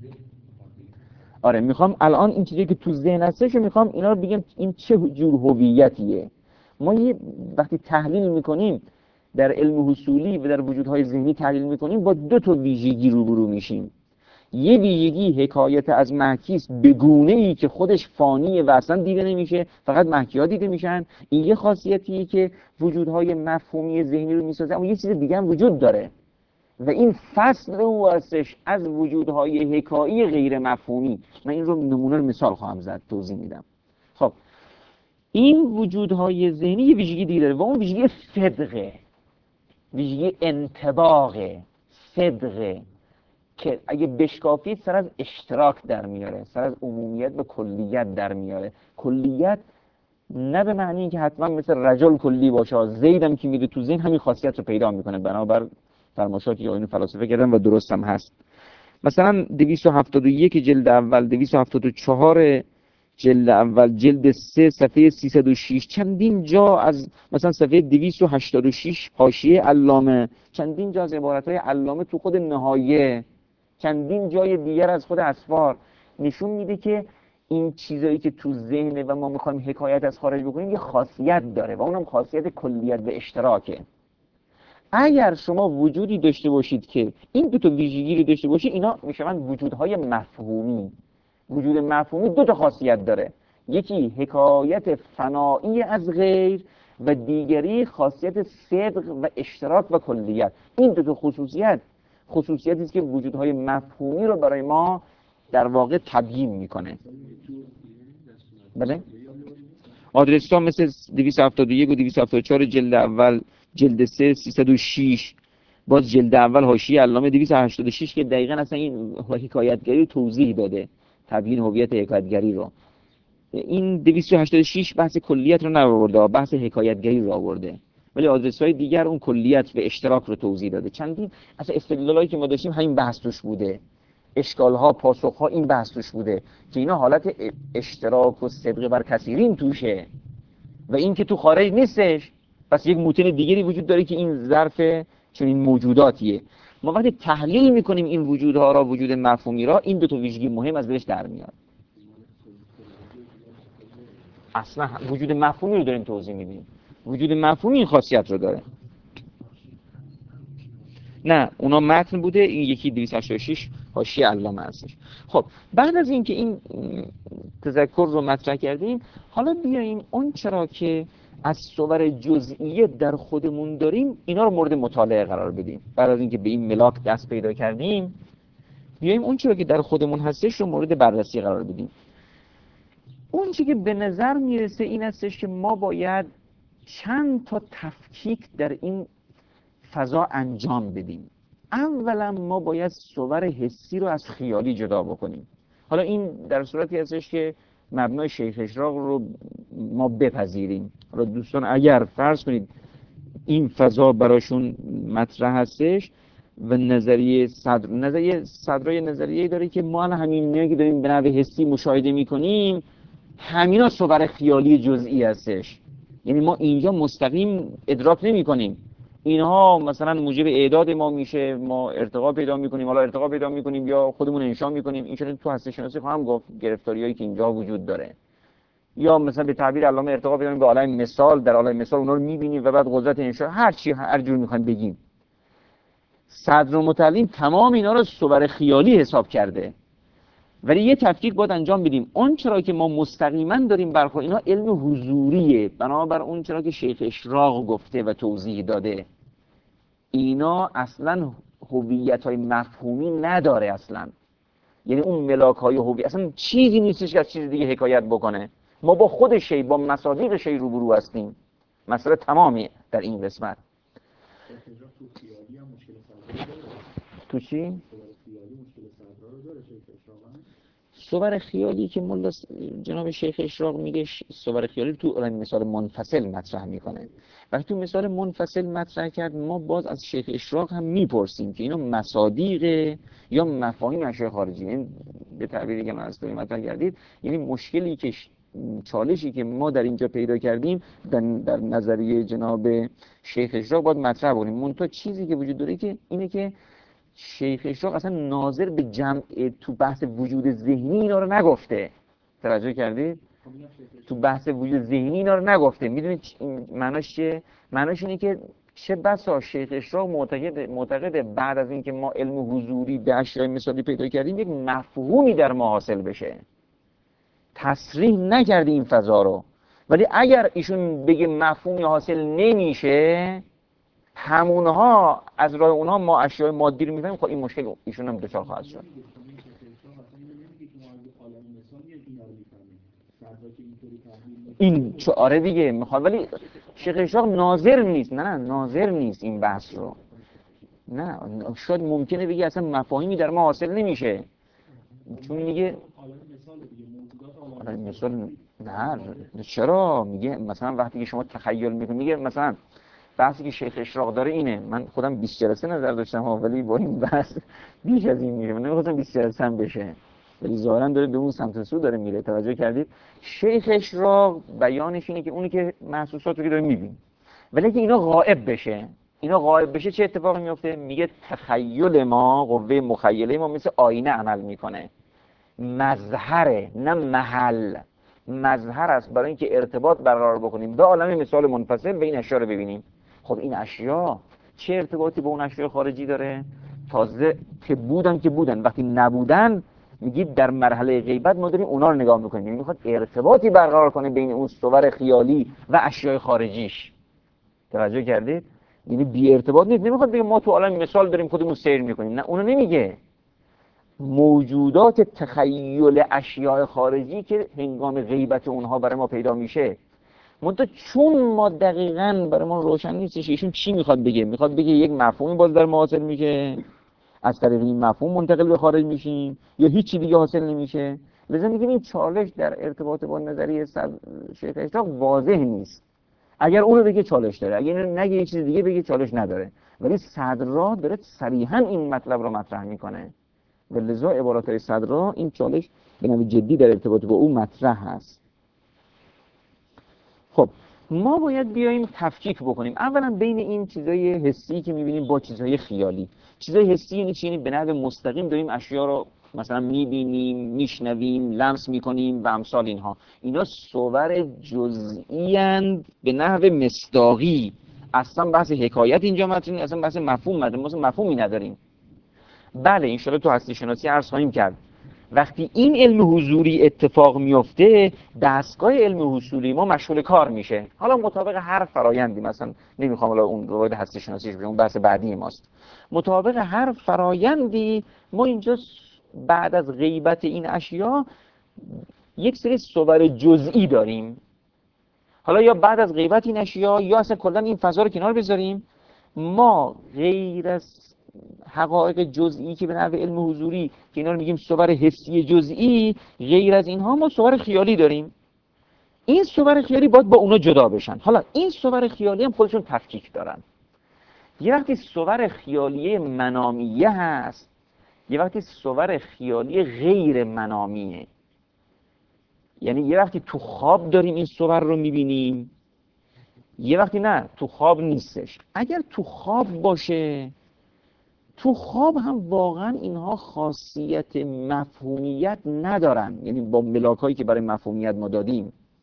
آره میخوام الان این چیزی که تو ذهن هستش میخوام اینا رو بگم این چه جور هویتیه. ما یه وقتی تحلیل میکنیم در علم حصولی و در وجودهای ذهنی تحلیل میکنیم با دو تا ویژگی روبرو میشیم. یه ویژگی حکایت از محکیست به گونه‌ای که خودش فانیه و اصلا دیده نمیشه، فقط محکی‌ها دیده میشن. این یه خاصیتیه که وجودهای مفهومی ذهنی رو میسازه. اما یه چیز دیگه هم وجود داره و این فصل او هستش از وجودهای حکایی غیر مفهومی. من این رو نمونه رو مثال خواهم زد، توضیح میدم. خب این وجودهای ذهنی یه ویژگی دیگه داره و اون ویژگی صدقه، ویژگی انطباقه، صدقه که اگه بشکافید سر از اشتراک در میاره، سر از عمومیت به کلیت در میاره. کلیت نه به معنی که حتما مثل رجل کلی باشه، زیدم که میره تو ذهن همین خاصیت رو پیدا میکنه بنابر فرمایشاتی که آیون فلاسفه کردن و درست هم هست. مثلا 271 جلد اول، 274 جلد اول، جلد 3 صفحه 306 چندین جا از مثلا صفحه 286 حاشیه علامه، چندین جا از عبارت‌های علامه تو خود نهایه، چندین جای دیگر از خود اسفار نشون میده که این چیزایی که تو ذهنه و ما میخوایم حکایت از خارج بکنیم یه خاصیت داره و اونم خاصیت کلیت و اشتراکه. اگر شما وجودی داشته باشید که این دو تا ویژگی رو داشته باشید، اینا میشن وجودهای مفهومی. وجود مفهومی دو تا خاصیت داره، یکی حکایت فنایی از غیر و دیگری خاصیت صدق و اشتراک و کلیت. این دو تا خصوصیتی است که وجودهای مفهومی رو برای ما در واقع تبیین میکنه. بله؟ آدرس ها مثل 271 و 274 جلد اول، جلد 3 306، باز جلد اول حاشیه علامه 286 که دقیقاً اصلا این حکایتگری رو توضیح داده، تبیین هویت حکایتگری رو. این 286 بحث کلیت رو نآورده، بحث حکایتگری رو آورده، ولی آدرس های دیگر اون کلیت و اشتراک رو توضیح داده. چندین اصلا استدلالایی که ما داشتیم همین بحث توش بوده، اشکال ها، پاسخ ها این بحث توش بوده که اینا حالت اشتراک و صدق بر کثیرین توشه و این که تو خارج نیستش، پس یک موتن دیگری وجود داره که این ظرف چنین موجوداتیه. ما وقتی تحلیل میکنیم این وجودها را، وجود مفهومی را، این دو تا ویژگی مهم از درش در میاد. اصلا وجود مفهومی رو داریم توضیح میدیم، وجود مفهومی این خاصیت رو داره. نه اونا متن بوده، این یکی 286 حاشیه علامه هستش. خب بعد از اینکه این تذکر رو مطرح کردیم، حالا بیاییم اون چرا که از صور جزئیه در خودمون داریم اینا رو مورد مطالعه قرار بدیم. بعد از اینکه به این ملاک دست پیدا کردیم، بیاییم اون چرا که در خودمون هستش رو مورد بررسی قرار بدیم. اون چیزی که به نظر میرسه این هستش که ما باید چند تا تفکیک در این فضا انجام بدیم. اولا ما باید صور حسی رو از خیالی جدا بکنیم. حالا این در صورتی هستش که مبنای شیخ اشراق رو ما بپذیریم. حالا دوستان اگر فرض کنید این فضا براشون مطرح هستش و نظریه صدرای نظریه‌ای داره که ما الان همینایی که داریم به نحو حسی مشاهده می‌کنیم همینا صور خیالی جزئی هستش، یعنی ما اینجا مستقیم ادراک نمی‌کنیم، اینها مثلا موجب اعداد ما میشه، ما ارتقا پیدا می‌کنیم، حالا ارتقا پیدا می‌کنیم یا خودمون انشا می‌کنیم. این شده تو هسته شناسی خواهم گفت گرفتاریایی که اینجا وجود داره. یا مثلا به تعبیر علامه ارتقا بدونیم به عالم مثال، در عالم مثال اونا رو می‌بینیم و بعد قدرت انشاء هر جور می‌خوایم بگیم. صدرالمتعلم تمام اینا رو صور خیالی حساب کرده. ولی یه تفکیک باید انجام بدیم. اون چرا که ما مستقیما داریم برخورد، اینا علم حضوریه، بنابر اون چرا که شیخ اشراق گفته و توضیح داده، اینا اصلا هویت‌های مفهومی نداره اصلا. یعنی اون ملاک‌های هویت اصلا چیزی نیستش که از چیز دیگه حکایت بکنه. ما با خود شی، با مصادیق شی روبرو هستیم. مسئله تمامی در این قسمت. تو چی؟ صور خیالی که مولا جناب شیخ اشراق میگه، صور خیالی تو مثال منفصل مطرح میکنه. وقتی تو مثال منفصل مطرح کرد، ما باز از شیخ اشراق هم میپرسیم که اینا مصادیق یا مفاهیم اشیاء خارجی. این به تعبیری که من از توی مطرح کردید، یعنی مشکلی که چالشی که ما در اینجا پیدا کردیم در نظریه جناب شیخ اشراق باید مطرح بکنیم. منتها چیزی که وجود داره که اینه که شیخ اشراق اصلا ناظر به جمع تو بحث وجود ذهنی اینا رو نگفته. توجه کردید؟ تو بحث وجود ذهنی اینا رو نگفته. میدونید معناش چیه؟ معناش اینه که چه بسا شیخ اشراق معتقده بعد از اینکه ما علم حضوری به اشیاء مثالی پیدا کردیم، یک مفهومی در ما حاصل بشه. تصریح نکرده این فضا رو. ولی اگر ایشون بگه مفهومی حاصل نمیشه، همونها از راه اونها ما اشیاء مادی رو میفهمیم، خب این مشکل ایشون هم دچار خواهد شد. این چه آره دیگه میخواد، ولی شیخ اشراق ناظر نیست. نه ناظر نیست این بحث رو. نه شاید ممکنه بگی اصلا مفاهیمی در ما حاصل نمیشه، چون میگه مثال نه چرا میگه مثلا وقتی که شما تخیل میکنید، میگه مثلا بحثی که شیخ اشراق داره اینه. من خودم 20 جلسه نظر داشتم ولی با این بحث بیش از این میشه. من نمیخواستم 20 جلسه هم بشه، ولی ظاهرا داره به اون سمت سو داره میره. توجه کردید؟ شیخ اشراق بیانش اینه که اونی که محسوسات رو که داره میبینه، ولی که اینا غائب بشه. اینا غائب بشه چه اتفاقی میفته؟ میگه تخیل ما، قوه مخیله ما مثل آینه عمل میکنه. مظهره نه محل. مظهر است برای اینکه ارتباط برقرار بکنیم به عالم مثال منفصل و این اشیاء رو ببینیم. خب این اشیاء چه ارتباطی با اون اشیاء خارجی داره؟ تازه که بودن وقتی نبودن میگید در مرحله غیبت ما داریم اونا رو نگاه میکنیم. یعنی میخواد ارتباطی برقرار کنه بین اون صور خیالی و اشیاء خارجیش. توجه کردید؟ یعنی بی ارتباط نیست. نمیخواد بگه ما تو عالم مثال داریم خودمون سیر میکنیم. نه اونو نمیگه. موجودات تخیل اشیاء خارجی که هنگام غیبت اونها برای ما پیدا میشه، منتها چون ما دقیقاً برای ما روشن نیستش ایشون چی میخواد بگه. میخواد بگه یک مفهومی باز در ما حاصل میشه، از طریق این مفهوم منتقل به خارج میشیم، یا هیچی دیگه حاصل نمیشه. لذا میگیم این چالش در ارتباط با نظریه شیخ اشراق واضح نیست. اگر اونو بگه چالش داره، اگر نگه یک چیز دیگه بگه چالش نداره. ولی صدرا داره صریحاً این مطلب رو مطرح میکنه و لذا عبارات صدرا این چالش به نوع جدی در ارتباط با او مطرح هست. خب ما باید بیاییم تفکیک بکنیم اولا بین این چیزای حسی که میبینیم با چیزهای خیالی. چیزهای حسی یعنی چی؟ یعنی به نحو مستقیم داریم اشیا رو مثلا میبینیم، میشنویم، لمس میکنیم و امثال اینها. اینا صور جزئی اند به نحو مصداقی. اصلا بحث حکایت اینجا مطرح نیست، اصلا بحث مفهوم مطرح، ما مفهومی نداریم. بله ان شاءالله تو هستی شناسی عرض خواهیم کرد وقتی این علم حضوری اتفاق میفته، دستگاه علم حضوری ما مشغول کار میشه. حالا مطابق هر فرایندی، مثلا نمیخوام حالا اون وارد هستی شناسیش بشم، اون بحث بعدی ماست. مطابق هر فرایندی ما اینجا بعد از غیبت این اشیا یک سری صور جزئی داریم. حالا یا بعد از غیبت این اشیا یا اصلا کلا این فضا رو کنار بذاریم، ما غیر از حقایق جزئی که به نحو علم حضوری که اینا رو میگیم صور حسی جزئی، غیر از اینها ما صور خیالی داریم. این صور خیالی باید با اونا جدا بشن. حالا این صور خیالی هم خودشون تفکیک دارن. یه وقتی صور خیالی منامیه هست، یه وقتی صور خیالی غیر منامیه. یعنی یه وقتی تو خواب داریم این صور رو میبینیم، یه وقتی نه تو خواب نیستش. اگر تو خواب باشه، تو خواب هم واقعا اینها خاصیت مفهومیت ندارن، یعنی با ملاکایی که برای مفهومیت ما دادیم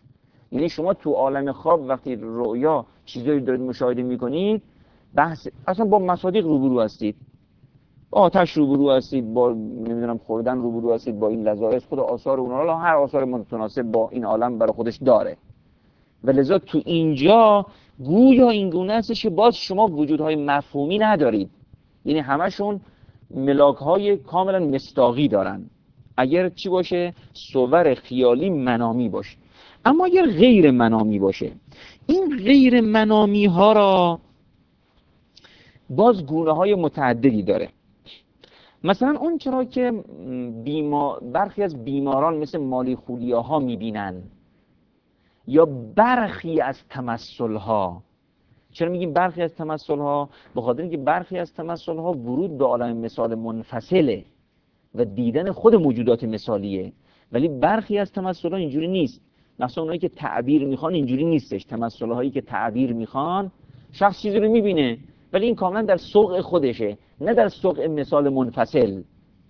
یعنی شما تو عالم خواب وقتی رؤیا چیزایی دارید مشاهده میکنید، بحث اصلا با مصادیق روبرو هستید، با آتش روبرو هستید، با نمیدونم خوردن روبرو هستید، با این لذایذ، خود آثار اونها، هر آثار متناسب با این عالم برای خودش داره. و لذا تو اینجا گویا این گونه هستش که باز شما وجودهای مفهومی ندارید، یعنی همشون ملاک‌های کاملا مصداقی دارن، اگر چی باشه؟ صور خیالی منامی باشه. اما اگر غیر منامی باشه، این غیر منامی ها را باز گونه های متعددی داره. مثلا اون چرا که برخی از بیماران مثل مالی خولیا ها میبینن، یا برخی از تمثل ها. چرا میگیم برخی از تمثل ها؟ به خاطر اینکه برخی از تمثل ها ورود به عالم مثال منفصله و دیدن خود موجودات مثالیه، ولی برخی از تمثل ها اینجوری نیست. مثلا اونایی که تعبیر میخوان اینجوری نیستش. تمثل هایی که تعبیر میخوان، شخص چیزی رو میبینه ولی این کاملا در سوق خودشه، نه در سوق مثال منفصل.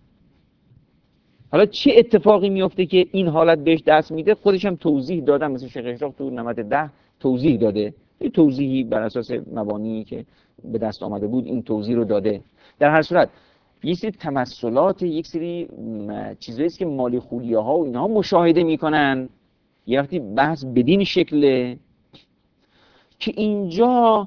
حالا چه اتفاقی میفته که این حالت بهش دست میده؟ خودش هم توضیح دادم، مثل شیخ اشراق تو نمط 10 توضیح داده، یه توضیحی بر اساس مبانی که به دست آمده بود این توضیح رو داده. در هر صورت یک سری تمثلات، یک سری چیزایی است که مالی خولیاها و اینها مشاهده میکنن. یه وقتی بحث بدین شکله که اینجا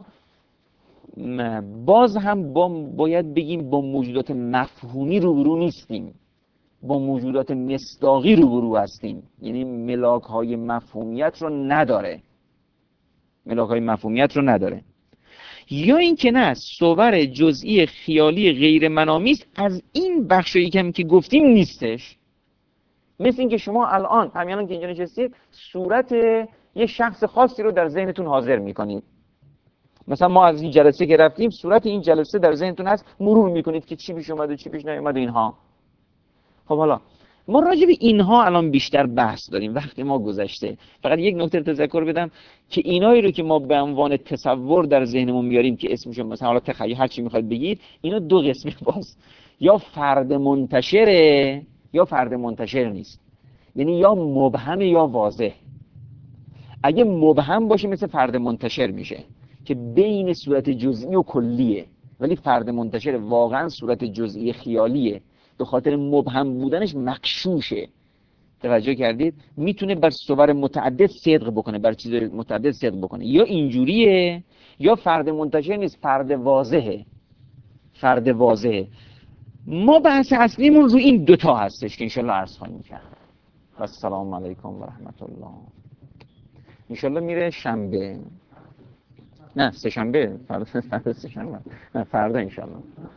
باز هم باید بگیم با موجودات مفهومی روبرو نیستیم، با موجودات مصداقی روبرو هستیم. یعنی ملاک های مفهومیت رو نداره، ملاک های مفهومیت رو نداره. یا این که نه، صور جزئی خیالی غیر منامی است، از این بخشی کمی که گفتیم نیستش. مثل این که شما الان همین که اینجا نشستید صورت یه شخص خاصی رو در ذهنتون حاضر میکنید. مثلا ما از این جلسه که رفتیم صورت این جلسه در ذهنتون هست، مرور میکنید که چی پیش اومد و چی پیش نیومد و اینها. خب حالا ما راجع به اینها الان بیشتر بحث داریم، وقت ما گذشته. فقط یک نکته تذکر بدم که اینایی رو که ما به عنوان تصور در ذهنمون میاریم که اسمشون مثلا حالا تخیل هر چی میخواد بگید، اینا دو قسمه باز، یا فرد منتشره یا فرد منتشر نیست. یعنی یا مبهمه یا واضح. اگه مبهم باشه مثل فرد منتشر میشه که بین صورت جزئی و کلیه، ولی فرد منتشر واقعا صورت جزئی خیالیه، به خاطر مبهم بودنش مغشوشه. توجه کردید؟ میتونه بر صور متعدد صدق بکنه، بر چیز متعدد صدق بکنه. یا اینجوریه یا فرد منتشر نیست، فرد واضحه. فرد واضحه. ما بحث اصلیمون رو این دوتا هستش که انشالله عرض خواهیم کرد. السلام علیکم و رحمت الله. انشالله میره شنبه، نه سه شنبه، فردا سه شنبه، نه فردا انشالله.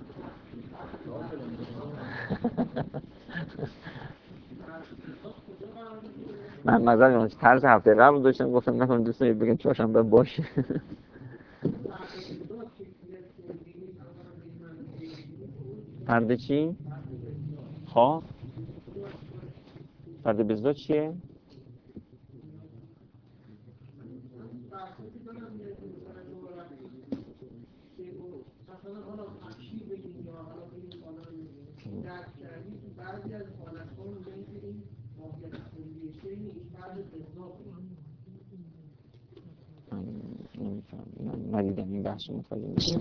من مثلا طرز هفته قبل داشتم گفتم نکنم دوستان بگم چهارشنبه باشه. فرد چی؟ خواه؟ فرد بزدا چیه؟ من ندیدم این بحث رو، متوجه نیستم.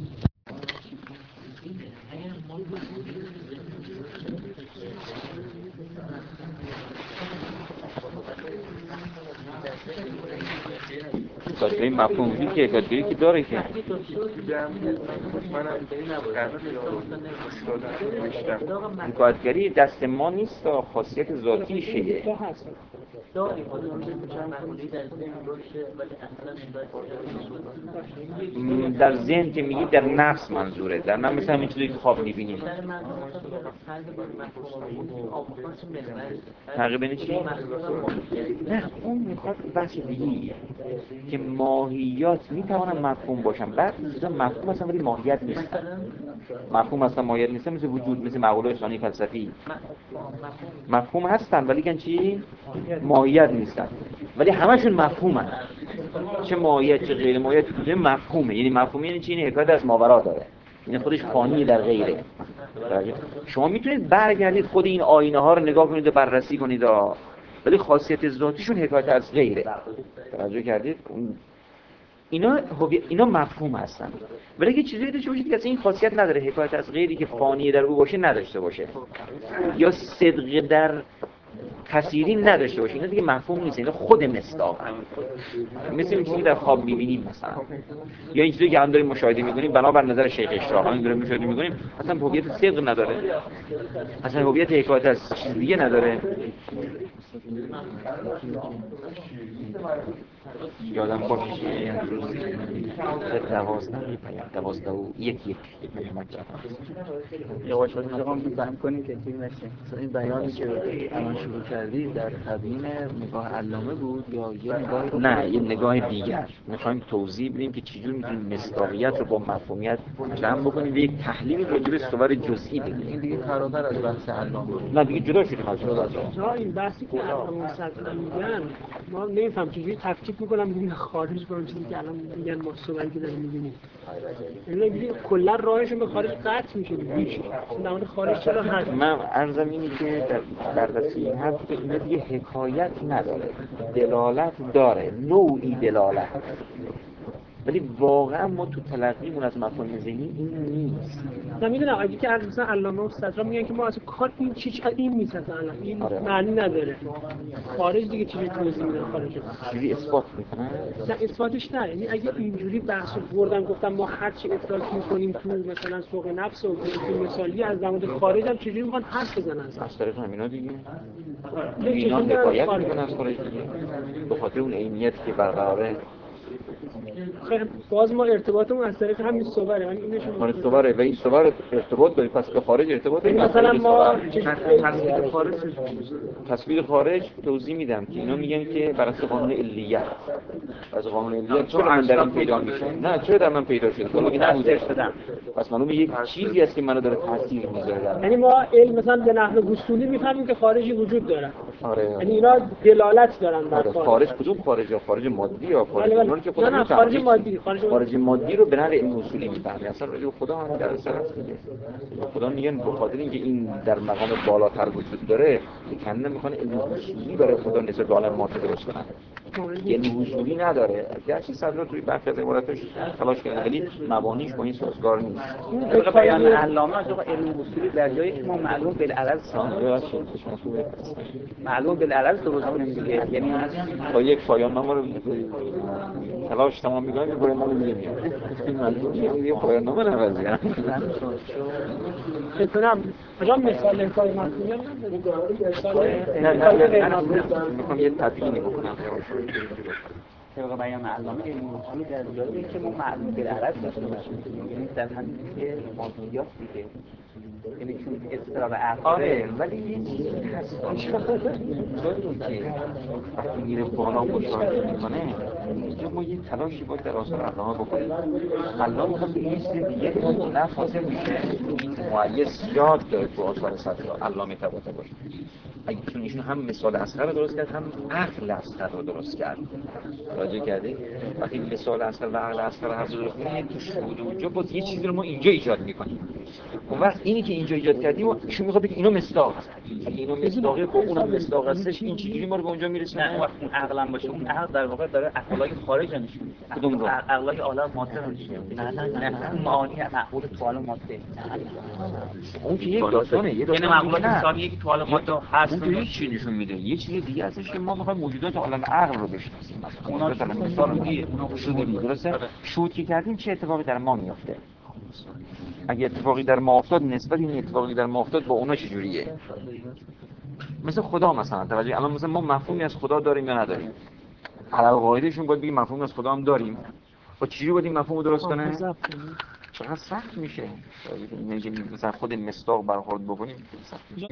کاتگری مفهوم وجود که کاتگری که داره که این کاتگری دست ما نیست، خاصیت ذاتیشه. در ذهن که میگی در نفس منظوره، در من مثل همین چیزی که خواب میبینیم. تقریبا چی؟ نه اون میخواد بحث دیگه که ماهیات میتوانن مفهوم باشن، بعد چیزا مفهوم هستن ولی ماهیت نیستن. مفهوم هستن ماهیت نیستن، مثل وجود، مثل مقوله اسلامی فلسفی. مفهوم هستن ولی کن چی؟ ماهیت نیستن، ولی همشون مفهومن. چه ماهیت چه غیر ماهیت چه مفهومه. یعنی مفهوم یعنی چی؟ این حکایت از ماورا داره، این خودش فانی در غیره. شما میتونید برگردید خود این آینه ها رو نگاه کنید و بررسی کنید ولی خاصیت ذاتیشون حکایت از غیره. توجه کردید؟ اینا مفهوم هستن. ولی اگه چیزی داشته باشید که اصلا این خاصیت نداره، حکایت از غیری که فانی در او باشه نداشته باشه، یا صدق در کثیری نداشته باشه، اینا دیگه مفهوم نیست، اینا خود مصداق. مثل این چیزی در خواب می‌بینیم مثلا، یا این چیزی که هم داریم مشاهده می‌کنیم بنابر نظر شیخ اشراق همین داریم مشاهده می‌کنیم، اصلا هویت صدق نداره، اصلا هویت حکایت از چیز دیگه نداره. یادم باشه روز 12 و یک یواش یواش می‌خوام فهم کنیم که چی میشه. مثلا این بیانی که الان شروع کردی در تبیین نگاه علامه بود یا یه نگاه؟ نه، یه نگاه دیگر. می‌خوایم توضیح بدیم که چجوری می‌تونیم مصداقیت رو با مفهومیت جمع بکنیم و یک تحلیل راجع به صور جزئی بدیم. این دیگه فراتر از بحث علامه. نه دیگه جدا شدیم از جدا. این بحثی که علامه صدر میگن ما نمی‌فهم چجوری تفکیک می‌کنم میگن خارج با اون چیزی که الان میگن ما صحبتی که داریم می‌بینیم. یعنی دیگه کلا راهشون به خارج قطع میشه دیگه. در مورد خارج چرا حرف؟ من عرضم اینه که در بررسی این حرف که اینا دیگه حکایت نداره، دلالت داره، نوعی دلالت، ولی واقعا ما تو تلقیمون از مفاهیم ذهنی این نیست. من میدونم اگه که مثلا علامه و صدرا میگن که ما اصلا کار این چیز این نیست، اصلا این معنی نداره. خارج دیگه چیزی توضیح میدن خارج. چیزی اثبات میکنن؟ نه اثباتش نه، یعنی اگه اینجوری بحثو بردن گفتم ما هر چی ادراک میکنیم تو مثلا سوق نفس و مثالی از زمان خارج هم چجوری میخوان حرف بزنن از طریق همینا دیگه. اینا حکایت میکنن از خارج دیگه به خاطر اون عینیتی که برقراره. خیلی باز ما ارتباطمون از طریق همین صوره، یعنی اینشون صوره و این صور ارتباط داره، پس به خارج ارتباط داره. مثلا ما تصویر خارج توضیح میدم که اینا میگن که بر اساس قانون علیت، از قانون علیت چرا من در این پیدا میشه؟ نه چرا در من پیدا شده؟ ولی نبوده شدم. پس معلومه یک چیزی هست که منو داره تاثیر میذاره. یعنی ما علم مثلا به نحو اصولی میفهمیم که خارجی وجود داره. آره. یعنی اینا دلالت دارن بر خارج. کدوم خارج؟ خارج مادی یا خارج اونی که خدا نه خارج مادی. خارج مادی رو به نحو علم اصولی میفهمیم. اصلا راجع به خدا هم در اصل هست دیگه. خدا میگن به خاطر اینکه این در مقام بالاتر وجود داره که کنده میخوان علم اصولی برای خدا نسبت به عالم ماده درست کنن. یعنی اصولی نداره. گرچه صدر توی برخی از عباراتش تلاش کرده ولی مبانیش با این سازگار نیست. طبق بیان علامه از علم اصولی در جایی که ما معلوم بالعرض معلوم بالعرض درست کنیم دیگه. یعنی با یک پایان نامه رو تلاش تمام می‌کنیم که پایان نامه دیگه میاد. این معلومه یه پایان نامه نوازی. بتونم کجا مثال حکایت مفهومی میخوام یه تبیینی بکنم. طبق بیان علامه علم اصولی در جایی که ما معلوم بالعرض داشته باشیم. یعنی در همین که مادیات دیگه. یعنی چون استراب عقاره ولی یه چیزی هست که وقتی میره بالا مشاهده میکنه اینجا ما یه تلاشی باید در آثار علامه بکنیم. علامه میخواد یه چیز دیگه نفس حاصل میشه مؤیس یاد داره تو آثار صدر علامه طباطبایی. اگه چون ایشون هم مثال اصغر رو درست کرد هم عقل اصغر رو درست کرد. راجع کرده وقتی مثال اصغر و عقل اصغر هر دو درست کنیم تو شهود اونجا باز یه چیزی رو ما اینجا ایجاد میکنیم. اون وقت اینی که اینجا ایجاد کردیم ایشون میخواد بگه اینا مصداق هست. اگه اینا مصداقه خب اونم مصداق هستش این چجوری ما رو به اونجا میرسونه؟ نه وقتی اون عقل هم باشه اون عقل در واقع داره اخلاق خارج نشون میده. کدوم رو؟ اخلاق عالم ماده رو نشون میده. نه اون معانی معقول تو عالم ماده. اون که یک داستانه، یه داستان معقولات انسانی که تو عالم ماده هست اون چی نشون میده؟ یه چیز دیگه ازش که ما میخوایم موجودات عالم عقل رو بشناسیم. مثلا مثال دیگه شهودی درسته؟ شهود که کردیم چه اتفاقی در ما میفته؟ اگه اتفاقی در ما افتاد نسبت این اتفاقی در ما افتاد با اونا چجوریه؟ مثل خدا مثلا توجه الان مثلا ما مفهومی از خدا داریم یا نداریم؟ علاوه قاعدهشون باید بگیم مفهومی از خدا هم داریم. با چجوری باید این مفهوم رو درست کنه؟ چقدر سخت میشه. مثلا خود مصداق برخورد بکنیم سخت میشه.